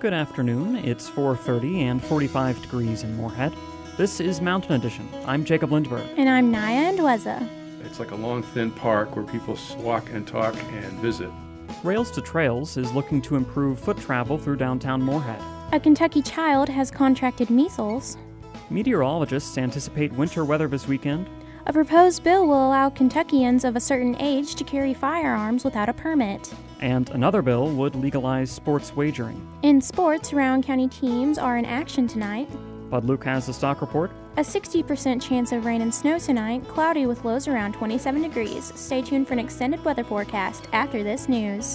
Good afternoon. It's 4:30 and 45 degrees in Moorhead. This is Mountain Edition. I'm Jacob Lindberg. And I'm Naya Ndweza. It's like a long, thin park where people walk and talk and visit. Rails to Trails is looking to improve foot travel through downtown Moorhead. A Kentucky child has contracted measles. Meteorologists anticipate winter weather this weekend. A proposed bill will allow Kentuckians of a certain age to carry firearms without a permit. And another bill would legalize sports wagering. In sports, Rowan County teams are in action tonight. Bud Luke has the stock report. A 60% chance of rain and snow tonight, cloudy with lows around 27 degrees. Stay tuned for an extended weather forecast after this news.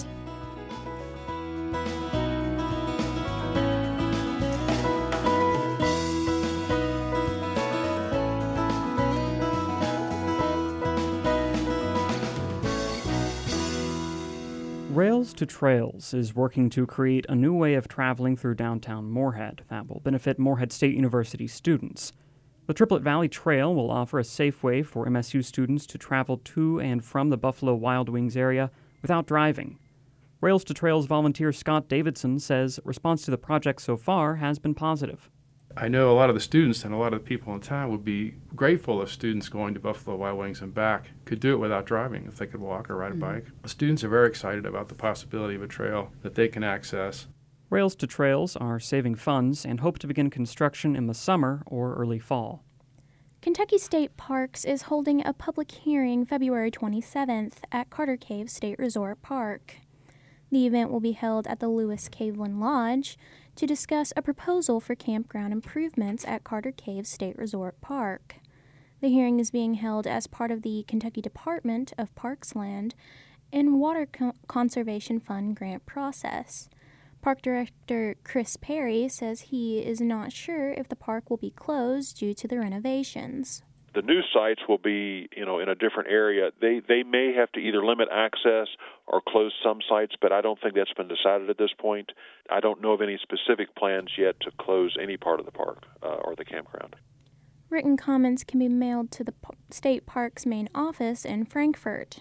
Rails to Trails is working to create a new way of traveling through downtown Moorhead that will benefit Moorhead State University students. The Triplet Valley Trail will offer a safe way for MSU students to travel to and from the Buffalo Wild Wings area without driving. Rails to Trails volunteer Scott Davidson says response to the project so far has been positive. I know a lot of the students and a lot of the people in town would be grateful if students going to Buffalo Wild Wings and back could do it without driving, if they could walk or ride a bike. The students are very excited about the possibility of a trail that they can access. Rails to Trails are saving funds and hope to begin construction in the summer or early fall. Kentucky State Parks is holding a public hearing February 27th at Carter Cave State Resort Park. The event will be held at the Lewis Caveland Lodge to discuss a proposal for campground improvements at Carter Cave State Resort Park. The hearing is being held as part of the Kentucky Department of Parks Land and Water Conservation Fund grant process. Park Director Chris Perry says he is not sure if the park will be closed due to the renovations. The new sites will be, in a different area. They may have to either limit access or close some sites, but I don't think that's been decided at this point. I don't know of any specific plans yet to close any part of the park or the campground. Written comments can be mailed to the State Parks main office in Frankfort.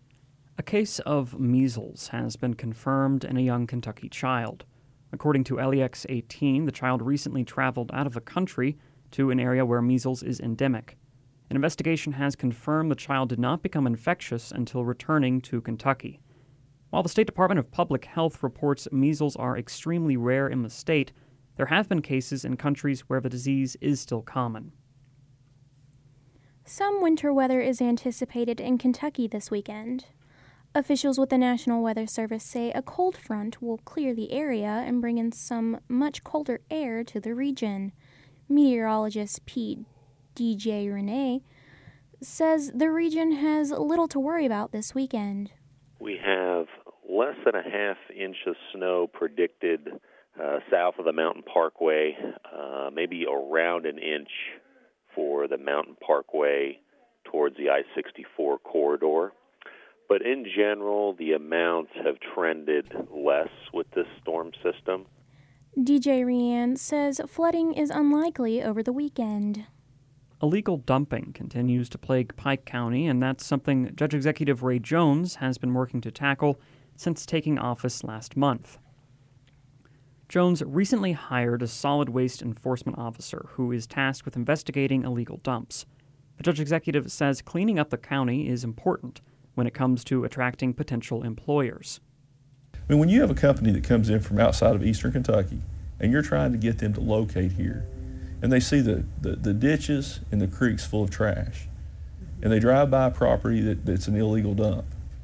A case of measles has been confirmed in a young Kentucky child. According to LEX 18, the child recently traveled out of the country to an area where measles is endemic. An investigation has confirmed the child did not become infectious until returning to Kentucky. While the State Department of Public Health reports measles are extremely rare in the state, there have been cases in countries where the disease is still common. Some winter weather is anticipated in Kentucky this weekend. Officials with the National Weather Service say a cold front will clear the area and bring in some much colder air to the region. Meteorologist Pete DJ Renee says the region has little to worry about this weekend. We have less than a half inch of snow predicted south of the Mountain Parkway, maybe around an inch for the Mountain Parkway towards the I-64 corridor. But in general, the amounts have trended less with this storm system. DJ Rian says flooding is unlikely over the weekend. Illegal dumping continues to plague Pike County, and that's something Judge Executive Ray Jones has been working to tackle since taking office last month. Jones recently hired a solid waste enforcement officer who is tasked with investigating illegal dumps. The Judge Executive says cleaning up the county is important when it comes to attracting potential employers. I mean, when you have a company that comes in from outside of eastern Kentucky and you're trying to get them to locate here, and they see the ditches and the creeks full of trash, and they drive by a property that's an illegal dump,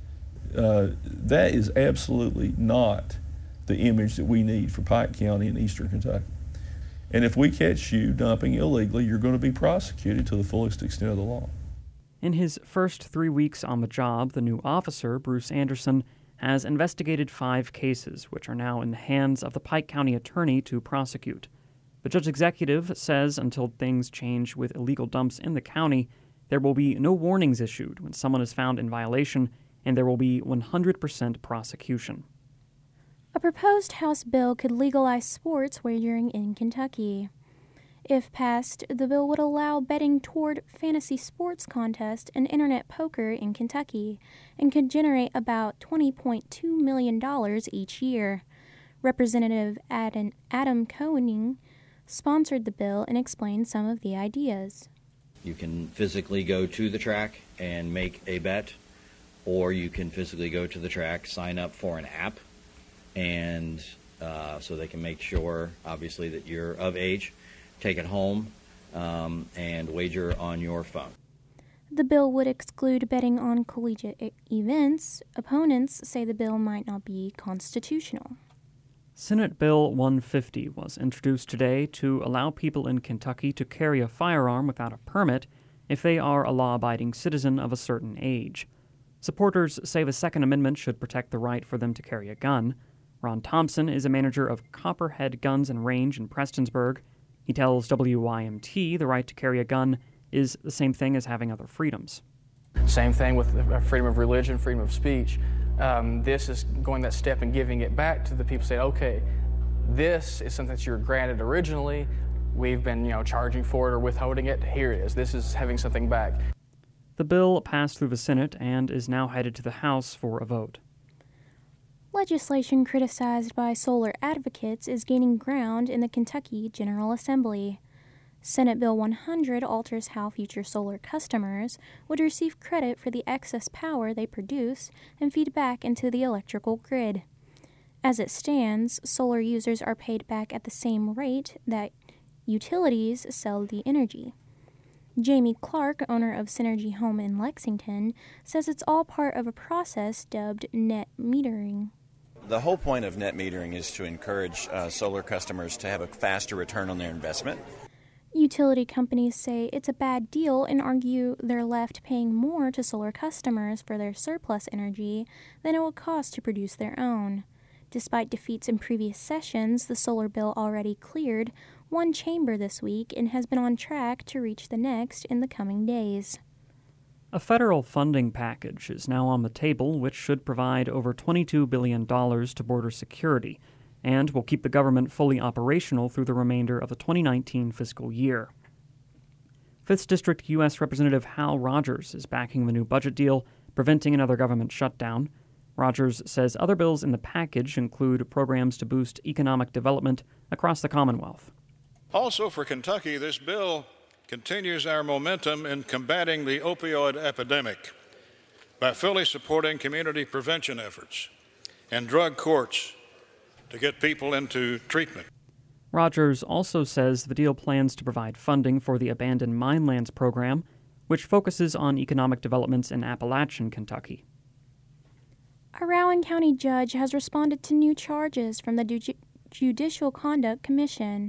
that is absolutely not the image that we need for Pike County and eastern Kentucky. And if we catch you dumping illegally, you're going to be prosecuted to the fullest extent of the law. In his first 3 weeks on the job, the new officer, Bruce Anderson, has investigated 5 cases, which are now in the hands of the Pike County attorney to prosecute. The Judge Executive says until things change with illegal dumps in the county, there will be no warnings issued when someone is found in violation, and there will be 100% prosecution. A proposed House bill could legalize sports wagering in Kentucky. If passed, the bill would allow betting toward fantasy sports contests and internet poker in Kentucky and could generate about $20.2 million each year. Representative Adam Koenig sponsored the bill and explained some of the ideas. You can physically go to the track and make a bet, or you can physically go to the track, sign up for an app, and so they can make sure, obviously, that you're of age, take it home, and wager on your phone. The bill would exclude betting on collegiate events. Opponents say the bill might not be constitutional. Senate Bill 150 was introduced today to allow people in Kentucky to carry a firearm without a permit if they are a law-abiding citizen of a certain age. Supporters say the Second Amendment should protect the right for them to carry a gun. Ron Thompson is a manager of Copperhead Guns and Range in Prestonsburg. He tells WYMT the right to carry a gun is the same thing as having other freedoms. Same thing with freedom of religion, freedom of speech. This is going that step and giving it back to the people, saying, okay, this is something that you were granted originally. We've been, charging for it or withholding it. Here it is. This is having something back. The bill passed through the Senate and is now headed to the House for a vote. Legislation criticized by solar advocates is gaining ground in the Kentucky General Assembly. Senate Bill 100 alters how future solar customers would receive credit for the excess power they produce and feed back into the electrical grid. As it stands, solar users are paid back at the same rate that utilities sell the energy. Jamie Clark, owner of Synergy Home in Lexington, says it's all part of a process dubbed net metering. The whole point of net metering is to encourage solar customers to have a faster return on their investment. Utility companies say it's a bad deal and argue they're left paying more to solar customers for their surplus energy than it would cost to produce their own. Despite defeats in previous sessions, the solar bill already cleared one chamber this week and has been on track to reach the next in the coming days. A federal funding package is now on the table, which should provide over $22 billion to border security and will keep the government fully operational through the remainder of the 2019 fiscal year. 5th District U.S. Representative Hal Rogers is backing the new budget deal, preventing another government shutdown. Rogers says other bills in the package include programs to boost economic development across the Commonwealth. Also for Kentucky, this bill continues our momentum in combating the opioid epidemic by fully supporting community prevention efforts and drug courts to get people into treatment. Rogers also says the deal plans to provide funding for the Abandoned Minelands program, which focuses on economic developments in Appalachian Kentucky. A Rowan County judge has responded to new charges from the Judicial Conduct Commission.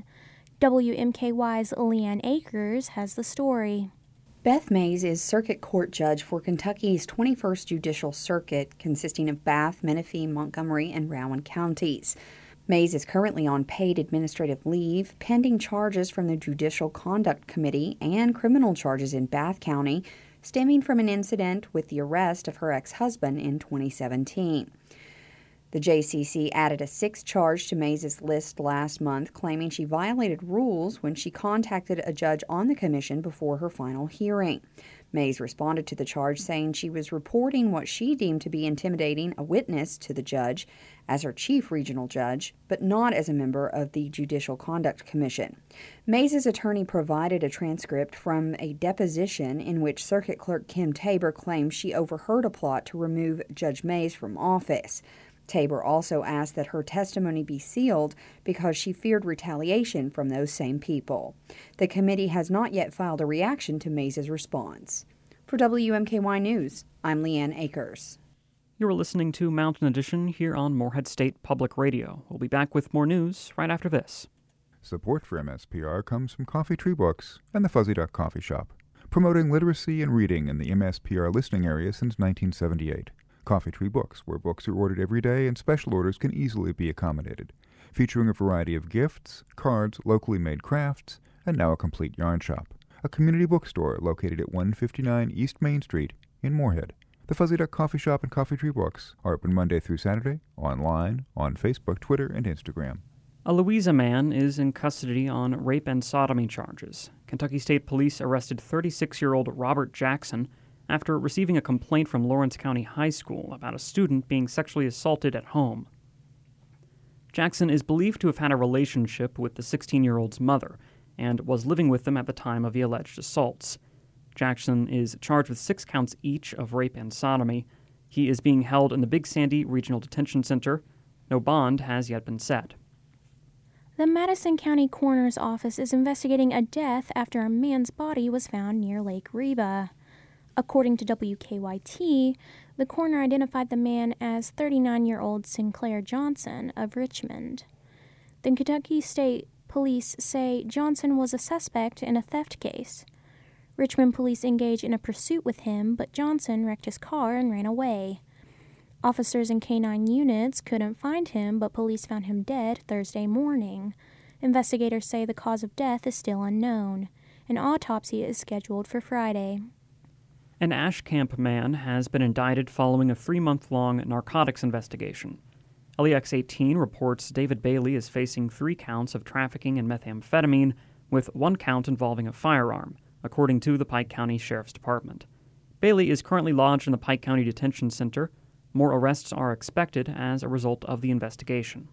WMKY's Leanne Akers has the story. Beth Mays is circuit court judge for Kentucky's 21st Judicial Circuit, consisting of Bath, Menifee, Montgomery, and Rowan counties. Mays is currently on paid administrative leave, pending charges from the Judicial Conduct Committee and criminal charges in Bath County, stemming from an incident with the arrest of her ex-husband in 2017. The JCC added a sixth charge to Mays' list last month, claiming she violated rules when she contacted a judge on the commission before her final hearing. Mays responded to the charge, saying she was reporting what she deemed to be intimidating a witness to the judge as her chief regional judge, but not as a member of the Judicial Conduct Commission. Mays' attorney provided a transcript from a deposition in which Circuit Clerk Kim Tabor claimed she overheard a plot to remove Judge Mays from office. Tabor also asked that her testimony be sealed because she feared retaliation from those same people. The committee has not yet filed a reaction to Mays' response. For WMKY News, I'm Leanne Akers. You're listening to Mountain Edition here on Morehead State Public Radio. We'll be back with more news right after this. Support for MSPR comes from Coffee Tree Books and the Fuzzy Duck Coffee Shop, promoting literacy and reading in the MSPR listening area since 1978. Coffee Tree Books, where books are ordered every day and special orders can easily be accommodated, featuring a variety of gifts, cards, locally made crafts, and now a complete yarn shop. A community bookstore located at 159 East Main Street in Morehead. The Fuzzy Duck Coffee Shop and Coffee Tree Books are open Monday through Saturday, online, on Facebook, Twitter, and Instagram. A Louisa man is in custody on rape and sodomy charges. Kentucky State Police arrested 36-year-old Robert Jackson after receiving a complaint from Lawrence County High School about a student being sexually assaulted at home. Jackson is believed to have had a relationship with the 16-year-old's mother and was living with them at the time of the alleged assaults. Jackson is charged with 6 counts each of rape and sodomy. He is being held in the Big Sandy Regional Detention Center. No bond has yet been set. The Madison County Coroner's Office is investigating a death after a man's body was found near Lake Reba. According to WKYT, the coroner identified the man as 39-year-old Sinclair Johnson of Richmond. The Kentucky State Police say Johnson was a suspect in a theft case. Richmond police engaged in a pursuit with him, but Johnson wrecked his car and ran away. Officers and canine units couldn't find him, but police found him dead Thursday morning. Investigators say the cause of death is still unknown. An autopsy is scheduled for Friday. An Ashcamp man has been indicted following a 3-month-long narcotics investigation. LEX 18 reports David Bailey is facing 3 counts of trafficking in methamphetamine, with 1 count involving a firearm, according to the Pike County Sheriff's Department. Bailey is currently lodged in the Pike County Detention Center. More arrests are expected as a result of the investigation.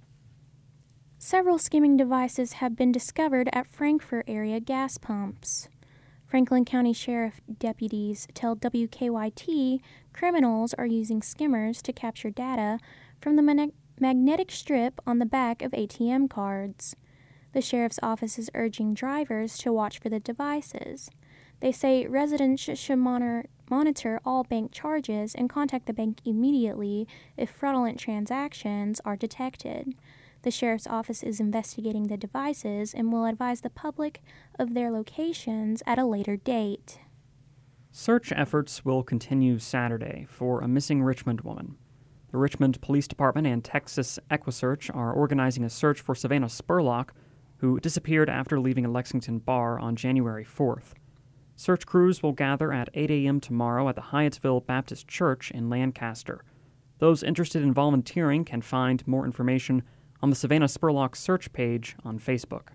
Several skimming devices have been discovered at Frankfort area gas pumps. Franklin County Sheriff deputies tell WKYT criminals are using skimmers to capture data from the magnetic strip on the back of ATM cards. The sheriff's office is urging drivers to watch for the devices. They say residents should monitor all bank charges and contact the bank immediately if fraudulent transactions are detected. The sheriff's office is investigating the devices and will advise the public of their locations at a later date. Search efforts will continue Saturday for a missing Richmond woman. The Richmond Police Department and Texas EquiSearch are organizing a search for Savannah Spurlock, who disappeared after leaving a Lexington bar on January 4th. Search crews will gather at 8 a.m. tomorrow at the Hyattsville Baptist Church in Lancaster. Those interested in volunteering can find more information on the Savannah Spurlock search page on Facebook.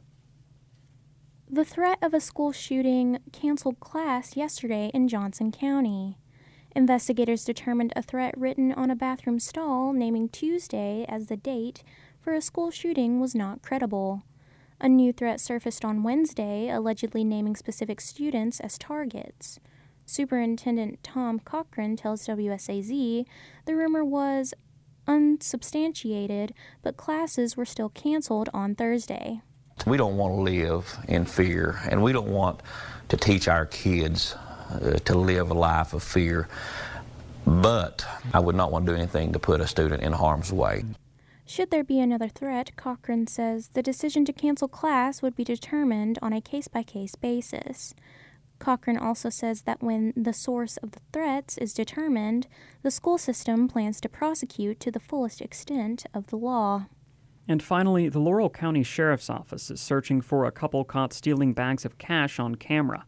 The threat of a school shooting canceled class yesterday in Johnson County. Investigators determined a threat written on a bathroom stall naming Tuesday as the date for a school shooting was not credible. A new threat surfaced on Wednesday, allegedly naming specific students as targets. Superintendent Tom Cochran tells WSAZ the rumor was unsubstantiated, but classes were still canceled on Thursday. We don't want to live in fear, and we don't want to teach our kids to live a life of fear, but I would not want to do anything to put a student in harm's way. Should there be another threat, Cochran says the decision to cancel class would be determined on a case-by-case basis. Cochran also says that when the source of the threats is determined, the school system plans to prosecute to the fullest extent of the law. And finally, the Laurel County Sheriff's Office is searching for a couple caught stealing bags of cash on camera.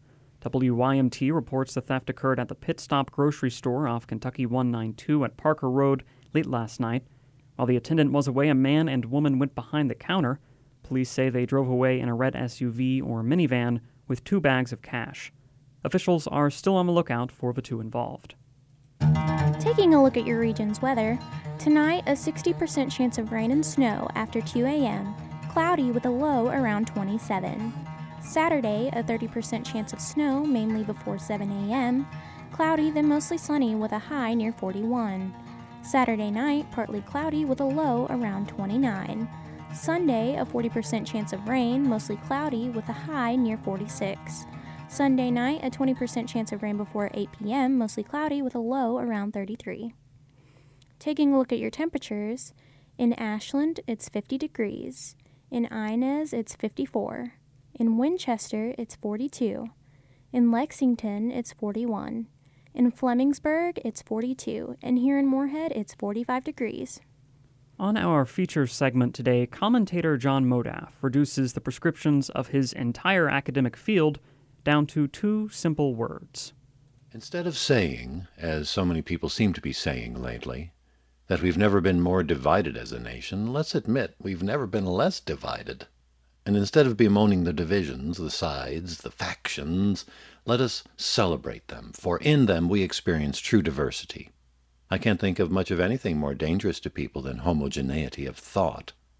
WYMT reports the theft occurred at the Pit Stop grocery store off Kentucky 192 at Parker Road late last night. While the attendant was away, a man and woman went behind the counter. Police say they drove away in a red SUV or minivan with 2 bags of cash. Officials are still on the lookout for the 2 involved. Taking a look at your region's weather, tonight a 60% chance of rain and snow after 2 a.m., cloudy with a low around 27. Saturday, a 30% chance of snow, mainly before 7 a.m., cloudy then mostly sunny with a high near 41. Saturday night, partly cloudy with a low around 29. Sunday, a 40% chance of rain, mostly cloudy with a high near 46. Sunday night, a 20% chance of rain before 8 p.m., mostly cloudy with a low around 33. Taking a look at your temperatures, in Ashland, it's 50 degrees. In Inez, it's 54. In Winchester, it's 42. In Lexington, it's 41. In Flemingsburg, it's 42, and here in Moorhead, it's 45 degrees. On our feature segment today, commentator John Modaff reduces the prescriptions of his entire academic field down to 2 simple words. Instead of saying, as so many people seem to be saying lately, that we've never been more divided as a nation, let's admit we've never been less divided. And instead of bemoaning the divisions, the sides, the factions, let us celebrate them, for in them we experience true diversity. I can't think of much of anything more dangerous to people than homogeneity of thought.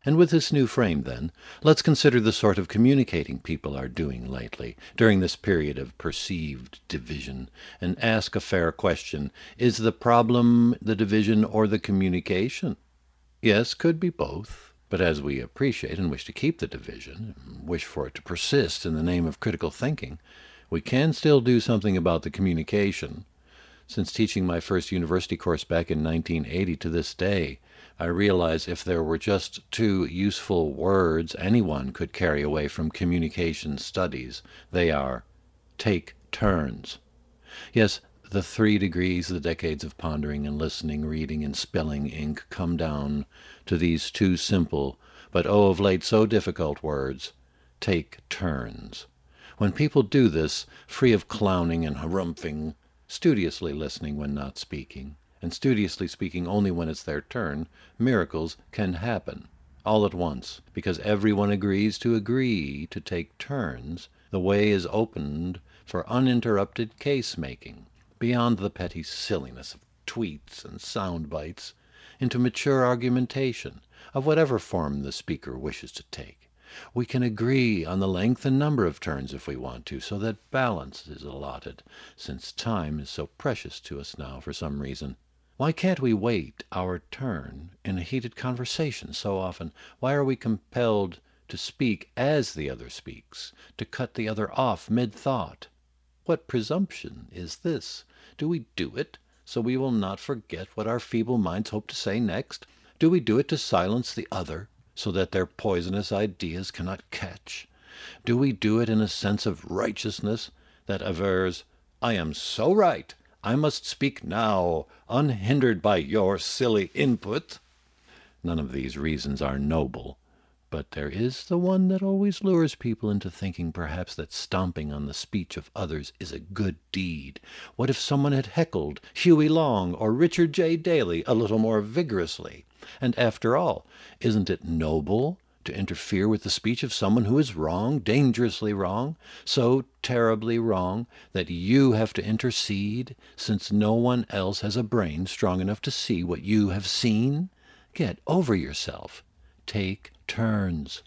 And with this new frame, then, let's consider the sort of communicating people are doing lately, during this period of perceived division, and ask a fair question. Is the problem the division or the communication? Yes, could be both. But as we appreciate and wish to keep the division, and wish for it to persist in the name of critical thinking, we can still do something about the communication. Since teaching my first university course back in 1980 to this day, I realize if there were just 2 useful words anyone could carry away from communication studies, they are take turns. Yes, the 3 degrees, the decades of pondering and listening, reading and spilling ink come down to these 2 simple, but of late so difficult words, take turns. When people do this, free of clowning and harumphing, studiously listening when not speaking, and studiously speaking only when it's their turn, miracles can happen, all at once, because everyone agrees to agree to take turns. The way is opened for uninterrupted case-making, beyond the petty silliness of tweets and sound bites, into mature argumentation, of whatever form the speaker wishes to take. We can agree on the length and number of turns if we want to, so that balance is allotted, since time is so precious to us now for some reason. Why can't we wait our turn in a heated conversation so often? Why are we compelled to speak as the other speaks, to cut the other off mid-thought? What presumption is this? Do we do it so we will not forget what our feeble minds hope to say next? Do we do it to silence the other, so that their poisonous ideas cannot catch? Do we do it in a sense of righteousness that avers, I am so right, I must speak now, unhindered by your silly input? None of these reasons are noble, but there is the one that always lures people into thinking perhaps that stomping on the speech of others is a good deed. What if someone had heckled Huey Long or Richard J. Daley a little more vigorously? And after all, isn't it noble to interfere with the speech of someone who is wrong, dangerously wrong, so terribly wrong that you have to intercede, since no one else has a brain strong enough to see what you have seen? Get over yourself. Take turns.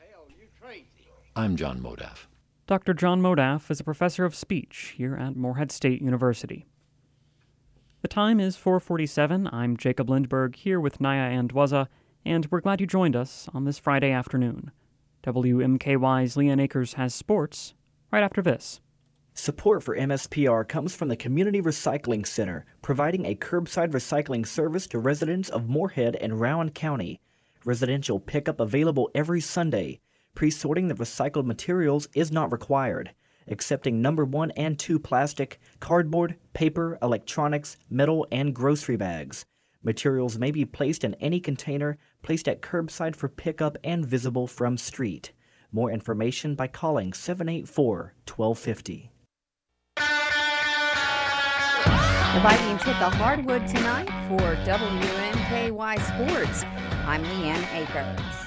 I'm John Modaff. Dr. John Modaff is a professor of speech here at Morehead State University. The time is 4:47. I'm Jacob Lindberg here with Naya Andwaza, and we're glad you joined us on this Friday afternoon. WMKY's Leanne Akers has sports right after this. Support for MSPR comes from the Community Recycling Center, providing a curbside recycling service to residents of Morehead and Rowan County. Residential pickup available every Sunday. Pre-sorting the recycled materials is not required. Accepting number 1 and 2 plastic, cardboard, paper, electronics, metal, and grocery bags. Materials may be placed in any container placed at curbside for pickup and visible from street. More information by calling 784-1250. The Vikings hit the hardwood tonight for WMKY Sports. I'm Leanne Akers.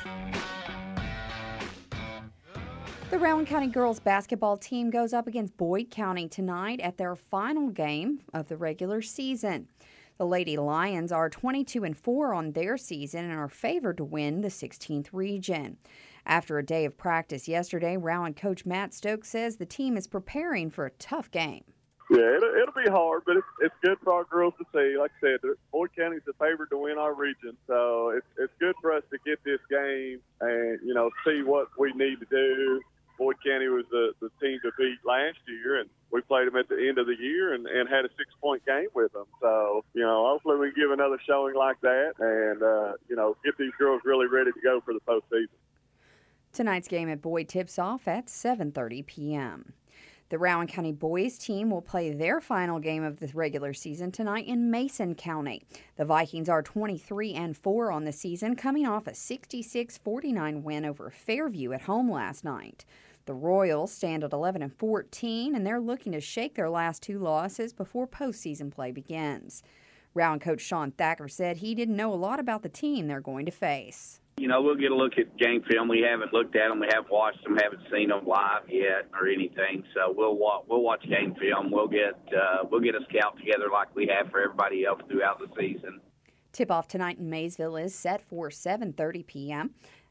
The Rowan County girls basketball team goes up against Boyd County tonight at their final game of the regular season. The Lady Lions are 22-4 on their season and are favored to win the 16th region. After a day of practice yesterday, Rowan coach Matt Stokes says the team is preparing for a tough game. Yeah, it'll be hard, but it's good for our girls to see. Like I said, Boyd County's the favorite to win our region, so it's good for us to get this game and, see what we need to do. Boyd County was the team to beat last year, and we played them at the end of the year and had a 6-point game with them. So, hopefully we give another showing like that and, get these girls really ready to go for the postseason. Tonight's game at Boyd tips off at 7:30 p.m. The Rowan County boys team will play their final game of the regular season tonight in Mason County. The Vikings are 23-4 on the season, coming off a 66-49 win over Fairview at home last night. The Royals stand at 11-14, and they're looking to shake their last 2 losses before postseason play begins. Rowan coach Sean Thacker said he didn't know a lot about the team they're going to face. We'll get a look at game film. We haven't looked at them. We haven't watched them. Haven't seen them live yet or anything. So we'll watch game film. We'll get a scout together like we have for everybody else throughout the season. Tip-off tonight in Maysville is set for 7:30 p.m.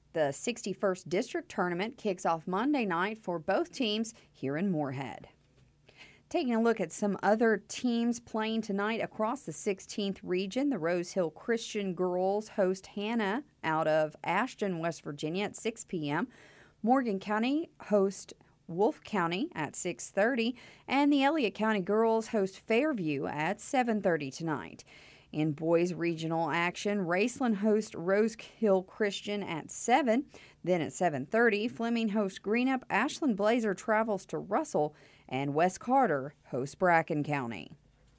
The 61st District Tournament kicks off Monday night for both teams here in Moorhead. Taking a look at some other teams playing tonight across the 16th region, the Rose Hill Christian girls host Hannah out of Ashton, West Virginia at 6 p.m. Morgan County host Wolfe County at 6:30, and the Elliott County girls host Fairview at 7:30 tonight. In boys regional action, Raceland hosts Rose Hill Christian at 7. Then at 7:30, Fleming hosts Greenup, Ashland Blazer travels to Russell, and West Carter hosts Bracken County.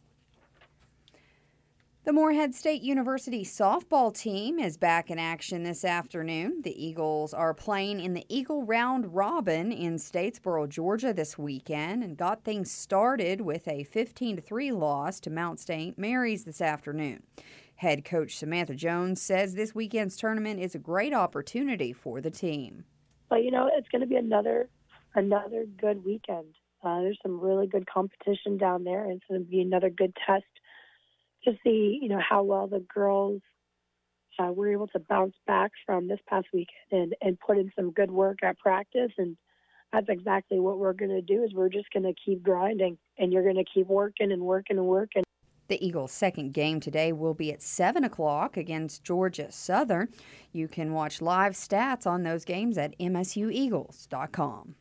The Moorhead State University softball team is back in action this afternoon. The Eagles are playing in the Eagle Round Robin in Statesboro, Georgia this weekend, and got things started with a 15-3 loss to Mount St. Mary's this afternoon. Head coach Samantha Jones says this weekend's tournament is a great opportunity for the team. But, it's going to be another good weekend. There's some really good competition down there. It's going to be another good test to see, how well the girls were able to bounce back from this past weekend and put in some good work at practice. And that's exactly what we're going to do is we're just going to keep grinding, and you're going to keep working and working and working. The Eagles' second game today will be at 7 o'clock against Georgia Southern. You can watch live stats on those games at msueagles.com.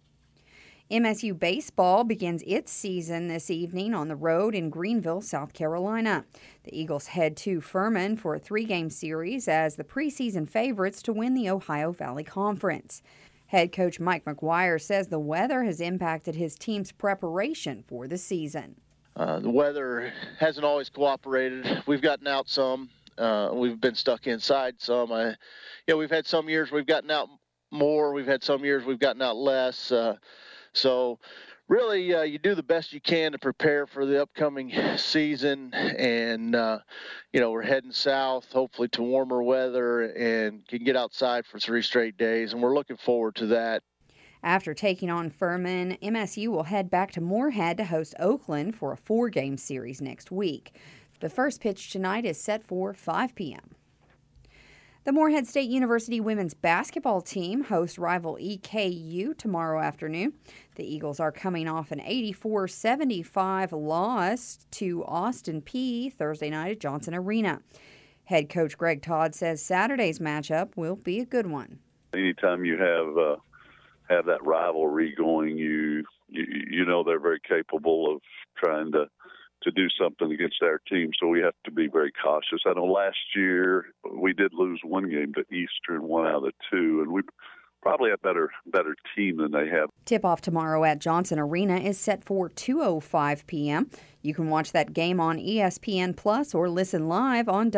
MSU baseball begins its season this evening on the road in Greenville, South Carolina. The Eagles head to Furman for a 3-game series as the preseason favorites to win the Ohio Valley Conference. Head coach Mike McGuire says the weather has impacted his team's preparation for the season. The weather hasn't always cooperated. We've gotten out some. We've been stuck inside some. We've had some years we've gotten out more. We've had some years we've gotten out less. So really, you do the best you can to prepare for the upcoming season. And, we're heading south, hopefully to warmer weather, and can get outside for 3 straight days. And we're looking forward to that. After taking on Furman, MSU will head back to Moorhead to host Oakland for a 4-game series next week. The first pitch tonight is set for 5 p.m. The Moorhead State University women's basketball team hosts rival EKU tomorrow afternoon. The Eagles are coming off an 84-75 loss to Austin Peay Thursday night at Johnson Arena. Head coach Greg Todd says Saturday's matchup will be a good one. Anytime you have that rivalry going, you know they're very capable of trying to do something against our team, so we have to be very cautious. I know last year we did lose 1 game to Eastern, 1 out of the 2, and we probably a better team than they have. Tip-off tomorrow at Johnson Arena is set for 2:05 p.m. You can watch that game on ESPN Plus or listen live on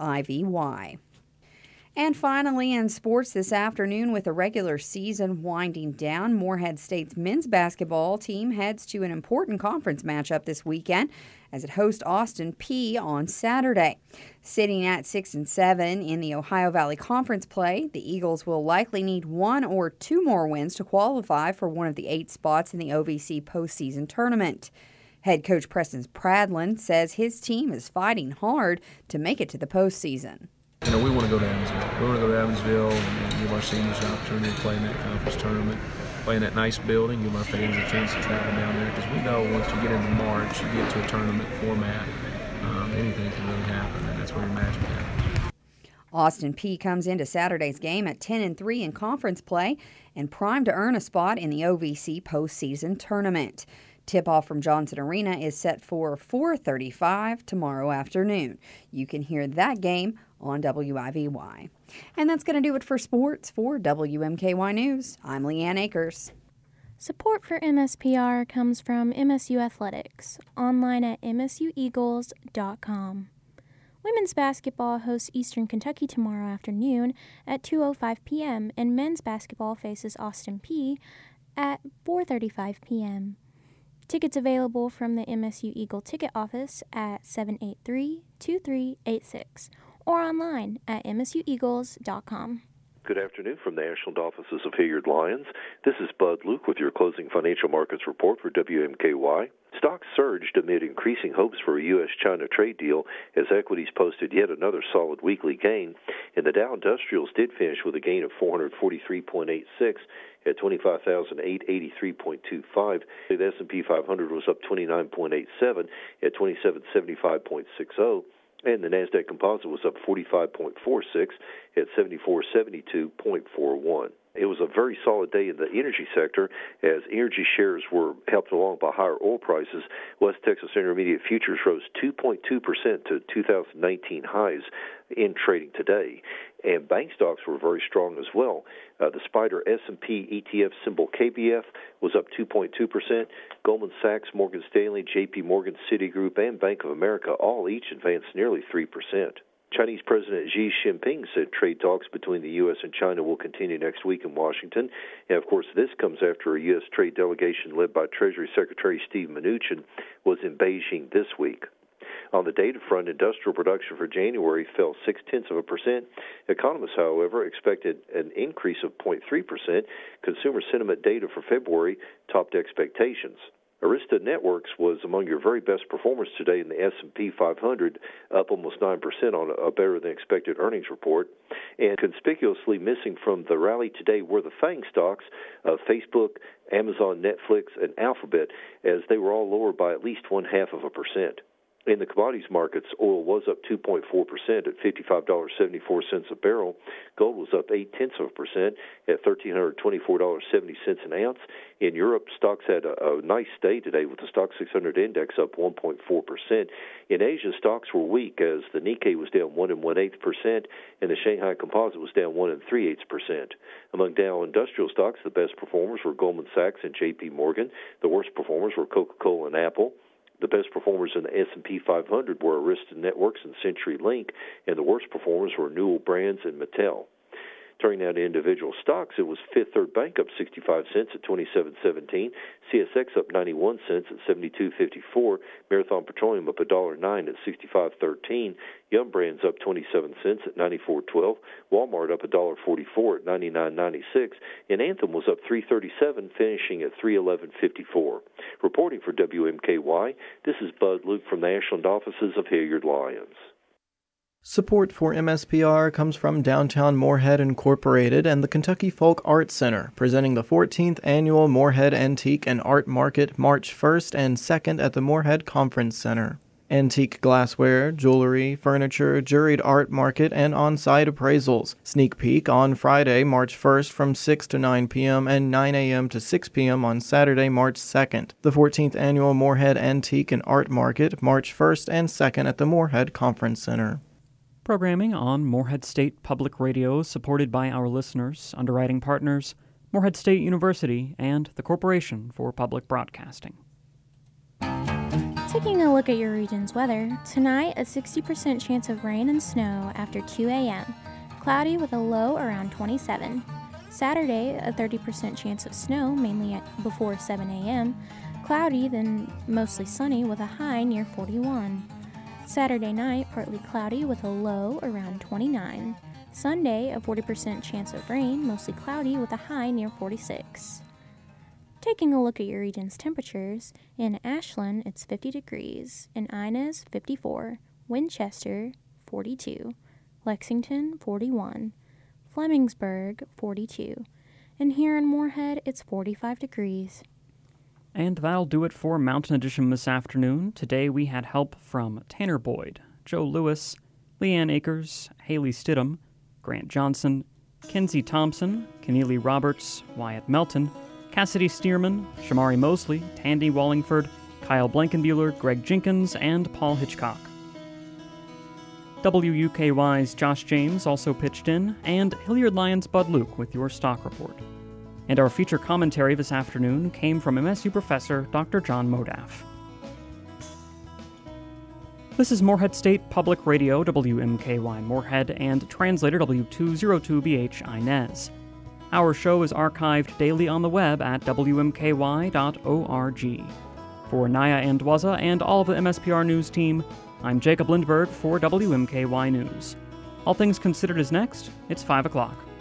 WIVY. And finally, in sports this afternoon, with the regular season winding down, Moorhead State's men's basketball team heads to an important conference matchup this weekend as it hosts Austin Peay on Saturday. Sitting at 6-7 in the Ohio Valley Conference play, the Eagles will likely need 1 or 2 more wins to qualify for one of the 8 spots in the OVC postseason tournament. Head coach Preston Pradlin says his team is fighting hard to make it to the postseason. We want to go to Evansville. We want to go to Evansville and give our seniors an opportunity to play in that conference tournament, play in that nice building, give our fans a chance to travel down there, because we know once you get into March, you get to a tournament format, anything can really happen, and that's where your magic happens. Austin Peay comes into Saturday's game at 10-3 in conference play and primed to earn a spot in the OVC postseason tournament. Tip-off from Johnson Arena is set for 4:35 tomorrow afternoon. You can hear that game on WIVY. And that's going to do it for sports. For WMKY News, I'm Leanne Akers. Support for MSPR comes from MSU Athletics, online at msueagles.com. Women's basketball hosts Eastern Kentucky tomorrow afternoon at 2:05 p.m. and men's basketball faces Austin Peay at 4:35 p.m. Tickets available from the MSU Eagle ticket office at 783-2386 or online at msueagles.com. Good afternoon from the Ashland offices of Hilliard Lyons. This is Bud Luke with your closing financial markets report for WMKY. Stocks surged amid increasing hopes for a U.S.-China trade deal as equities posted yet another solid weekly gain. And the Dow Industrials did finish with a gain of 443.86 at 25,883.25. The S&P 500 was up 29.87 at 2775.60. And the NASDAQ Composite was up 45.46 at 7472.41. It was a very solid day in the energy sector as energy shares were helped along by higher oil prices. West Texas Intermediate futures rose 2.2% to 2019 highs in trading today. And bank stocks were very strong as well. The Spider S&P ETF symbol KBF was up 2.2%. Goldman Sachs, Morgan Stanley, J.P. Morgan, Citigroup, and Bank of America all each advanced nearly 3%. Chinese President Xi Jinping said trade talks between the U.S. and China will continue next week in Washington. And, of course, this comes after a U.S. trade delegation led by Treasury Secretary Steve Mnuchin was in Beijing this week. On the data front, industrial production for January fell 0.6%. Economists, however, expected an increase of 0.3%. Consumer sentiment data for February topped expectations. Arista Networks was among your very best performers today in the S&P 500, up almost 9% on a better-than-expected earnings report. And conspicuously missing from the rally today were the FANG stocks of Facebook, Amazon, Netflix, and Alphabet, as they were all lower by at least 0.5%. In the commodities markets, oil was up 2.4% at $55.74 a barrel. Gold was up 0.8% at $1,324.70 an ounce. In Europe, stocks had a nice day today with the Stock 600 index up 1.4%. In Asia, stocks were weak as the Nikkei was down 1 1/8% and the Shanghai Composite was down 1 3/8%. Among Dow industrial stocks, the best performers were Goldman Sachs and J.P. Morgan. The worst performers were Coca-Cola and Apple. The best performers in the S&P 500 were Arista Networks and CenturyLink, and the worst performers were Newell Brands and Mattel. Turning now to individual stocks, it was Fifth Third Bank up 65 cents at $27.17, CSX up 91 cents at $72.54, Marathon Petroleum up $1.09 at $65.13, Yum Brands up 27 cents at $94.12, Walmart up $1.44 at $99.96, and Anthem was up $3.37, finishing at $311.54. Reporting for WMKY, this is Bud Luke from the Ashland offices of Hilliard Lyons. Support for MSPR comes from Downtown Moorhead Incorporated and the Kentucky Folk Art Center, presenting the 14th Annual Moorhead Antique and Art Market March 1st and 2nd at the Moorhead Conference Center. Antique glassware, jewelry, furniture, juried art market, and on-site appraisals. Sneak peek on Friday, March 1st from 6 to 9 p.m. and 9 a.m. to 6 p.m. on Saturday, March 2nd. The 14th Annual Moorhead Antique and Art Market, March 1st and 2nd at the Moorhead Conference Center. Programming on Moorhead State Public Radio supported by our listeners, underwriting partners, Moorhead State University, and the Corporation for Public Broadcasting. Taking a look at your region's weather, tonight a 60% chance of rain and snow after 2 a.m., cloudy with a low around 27. Saturday, a 30% chance of snow, mainly before 7 a.m., cloudy then mostly sunny with a high near 41. Saturday night, partly cloudy with a low around 29. Sunday, a 40% chance of rain, mostly cloudy with a high near 46. Taking a look at your region's temperatures, in Ashland, it's 50 degrees. In Inez, 54. Winchester, 42. Lexington, 41. Flemingsburg, 42. And here in Moorhead, it's 45 degrees. And that'll do it for Mountain Edition this afternoon. Today we had help from Tanner Boyd, Joe Lewis, Leanne Akers, Haley Stidham, Grant Johnson, Kenzie Thompson, Keneally Roberts, Wyatt Melton, Cassidy Stearman, Shamari Mosley, Tandy Wallingford, Kyle Blankenbuehler, Greg Jenkins, and Paul Hitchcock. WUKY's Josh James also pitched in, and Hilliard Lyons' Bud Luke with your stock report. And our feature commentary this afternoon came from MSU professor Dr. John Modaff. This is Moorhead State Public Radio, WMKY Moorhead, and translator W202BH Inez. Our show is archived daily on the web at WMKY.org. For Naya Andwaza and all of the MSPR News team, I'm Jacob Lindberg for WMKY News. All Things Considered is next. It's 5 o'clock.